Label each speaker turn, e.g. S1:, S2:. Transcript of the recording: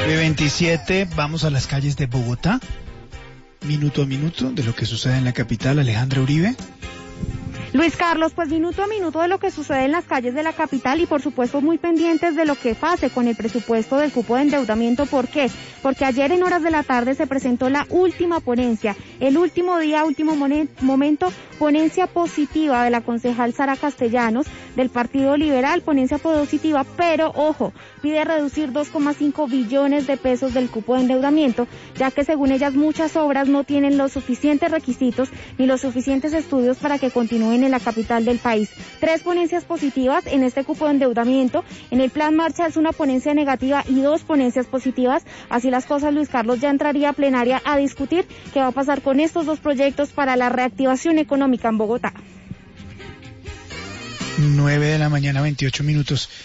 S1: 9:27, vamos a las calles de Bogotá. Minuto a minuto de lo que sucede en la capital. Alejandra Uribe.
S2: Luis Carlos, pues minuto a minuto de lo que sucede en las calles de la capital y por supuesto muy pendientes de lo que pase con el presupuesto del cupo de endeudamiento. ¿Por qué? Porque ayer en horas de la tarde se presentó la última ponencia, el último día, último momento, ponencia positiva de la concejal Sara Castellanos del Partido Liberal, ponencia positiva, pero ojo, pide reducir 2,5 billones de pesos del cupo de endeudamiento, ya que según ellas muchas obras no tienen los suficientes requisitos ni los suficientes estudios para que continúen en la capital del país. 3 ponencias positivas en este cupo de endeudamiento. En el plan Marcha es una ponencia negativa y 2 ponencias positivas. Así las cosas, Luis Carlos, ya entraría a plenaria a discutir qué va a pasar con estos 2 proyectos para la reactivación económica en Bogotá.
S1: 9 de la mañana, 28 minutos.